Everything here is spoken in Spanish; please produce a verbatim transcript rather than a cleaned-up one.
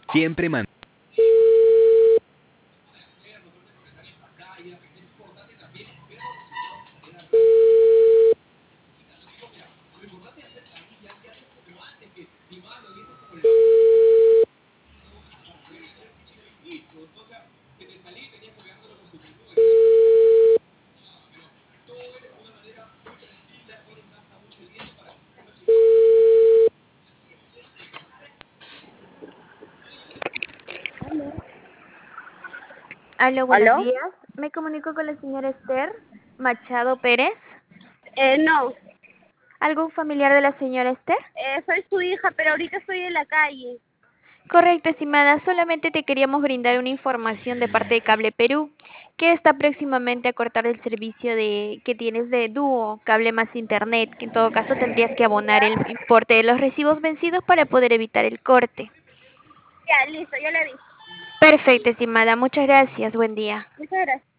Siempre man. Aló, buenos ¿Aló? días. Me comunico con la señora Esther Machado Pérez. Eh, no, ¿Algún familiar de la señora Esther? eh, soy su hija, pero ahorita estoy en la calle. Correcto, estimada. Solamente te queríamos brindar una información de parte de Cable Perú, que está próximamente a cortar el servicio de que tienes de Dúo, Cable más Internet, que en todo caso tendrías que abonar el importe de los recibos vencidos para poder evitar el corte. Ya, listo, ya le vi. Perfecto, estimada. Muchas gracias. Buen día. Muchas gracias.